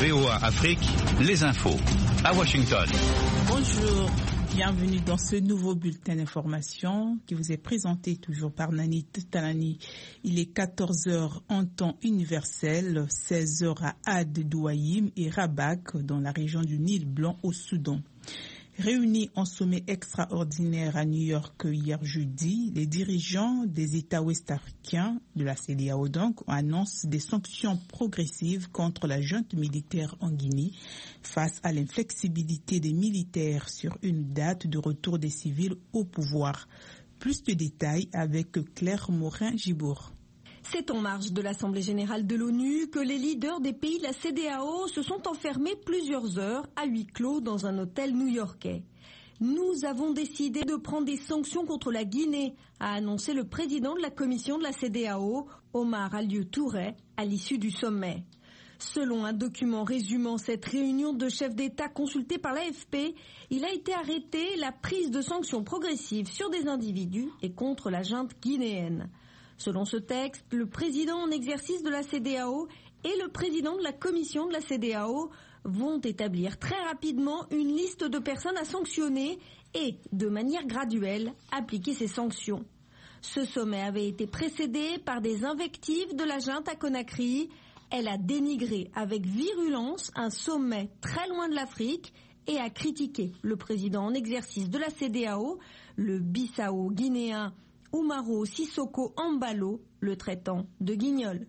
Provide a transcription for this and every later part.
VOA Afrique, les infos. À Washington. Bonjour, bienvenue dans ce nouveau bulletin d'information qui vous est présenté toujours par Nani Talani. Il est 14h en temps universel, 16h à Ad Douaïm et Rabak dans la région du Nil Blanc au Soudan. Réunis en sommet extraordinaire à New York hier jeudi, les dirigeants des États ouest-africains de la CEDEAO donc annoncent des sanctions progressives contre la junte militaire en Guinée face à l'inflexibilité des militaires sur une date de retour des civils au pouvoir. Plus de détails avec Claire Morin-Gibour. C'est en marge de l'Assemblée générale de l'ONU que les leaders des pays de la CEDEAO se sont enfermés plusieurs heures à huis clos dans un hôtel new-yorkais. Nous avons décidé de prendre des sanctions contre la Guinée, a annoncé le président de la commission de la CEDEAO, Omar Alieu Touré, à l'issue du sommet. Selon un document résumant cette réunion de chefs d'État consultés par l'AFP, il a été arrêté la prise de sanctions progressives sur des individus et contre la junte guinéenne. Selon ce texte, le président en exercice de la CEDEAO et le président de la commission de la CEDEAO vont établir très rapidement une liste de personnes à sanctionner et, de manière graduelle, appliquer ces sanctions. Ce sommet avait été précédé par des invectives de la junte à Conakry. Elle a dénigré avec virulence un sommet très loin de l'Afrique et a critiqué le président en exercice de la CEDEAO, le Bissau guinéen Umaro Sissoko Embalo, le traitant de guignol.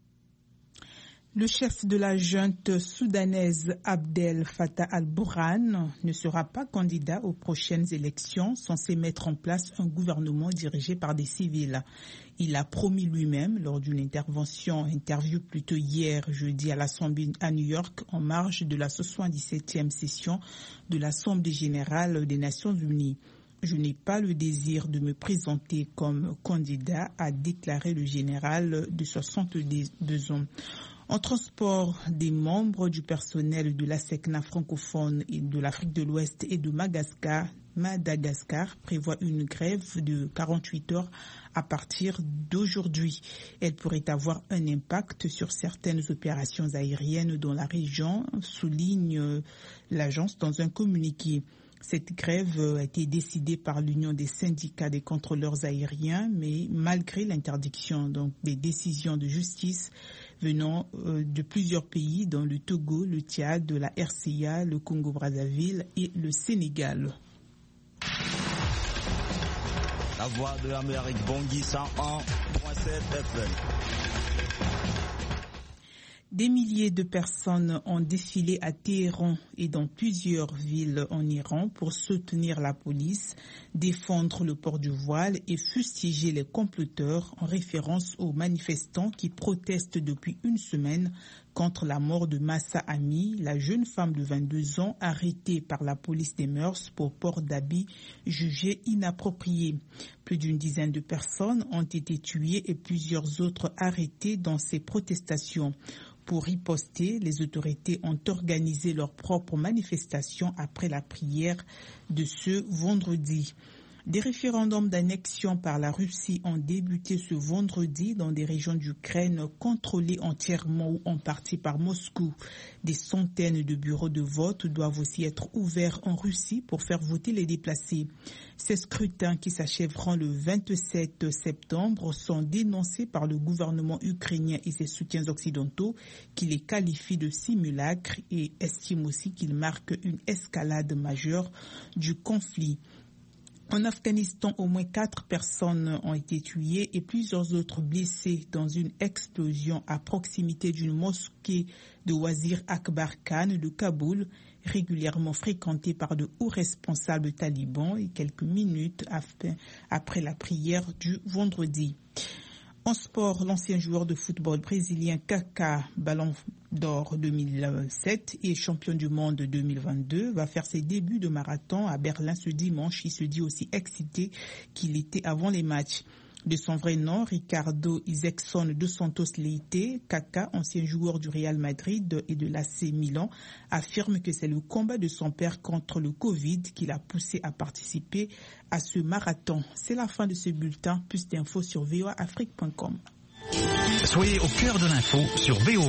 Le chef de la junte soudanaise Abdel Fattah al-Burhan ne sera pas candidat aux prochaines élections censées mettre en place un gouvernement dirigé par des civils. Il a promis lui-même lors d'une interview plutôt hier jeudi à l'Assemblée à New York en marge de la 77e session de l'Assemblée générale des Nations unies. Je n'ai pas le désir de me présenter comme candidat, a déclaré le général de 62 ans. En transport, des membres du personnel de l'ASECNA francophone et de l'Afrique de l'Ouest et de Madagascar prévoit une grève de 48 heures à partir d'aujourd'hui. Elle pourrait avoir un impact sur certaines opérations aériennes dans la région, souligne l'agence dans un communiqué. Cette grève a été décidée par l'Union des syndicats des contrôleurs aériens, mais malgré l'interdiction des décisions de justice venant de plusieurs pays, dont le Togo, le Tchad, la RCA, le Congo-Brazzaville et le Sénégal. La voix de l'Amérique, Bangui 101.7 FM. Des milliers de personnes ont défilé à Téhéran et dans plusieurs villes en Iran pour soutenir la police, défendre le port du voile et fustiger les comploteurs en référence aux manifestants qui protestent depuis une semaine contre la mort de Mahsa Amini, la jeune femme de 22 ans arrêtée par la police des mœurs pour port d'habits jugés inappropriés. Plus d'une dizaine de personnes ont été tuées et plusieurs autres arrêtées dans ces protestations. Pour riposter, les autorités ont organisé leur propre manifestation après la prière de ce vendredi. Des référendums d'annexion par la Russie ont débuté ce vendredi dans des régions d'Ukraine contrôlées entièrement ou en partie par Moscou. Des centaines de bureaux de vote doivent aussi être ouverts en Russie pour faire voter les déplacés. Ces scrutins qui s'achèveront le 27 septembre sont dénoncés par le gouvernement ukrainien et ses soutiens occidentaux qui les qualifient de simulacres et estiment aussi qu'ils marquent une escalade majeure du conflit. En Afghanistan, au moins 4 personnes ont été tuées et plusieurs autres blessées dans une explosion à proximité d'une mosquée de Wazir Akbar Khan de Kaboul, régulièrement fréquentée par de hauts responsables talibans et quelques minutes après la prière du vendredi. En sport, l'ancien joueur de football brésilien Kaká, Ballon d'Or 2007 et champion du monde 2022, va faire ses débuts de marathon à Berlin ce dimanche. Il se dit aussi excité qu'il était avant les matchs. De son vrai nom, Ricardo Isaacson dos Santos Leite, Kaká, ancien joueur du Real Madrid et de l'AC Milan, affirme que c'est le combat de son père contre le Covid qui l'a poussé à participer à ce marathon. C'est la fin de ce bulletin. Plus d'infos sur voaafrique.com. Soyez au cœur de l'info sur VOA.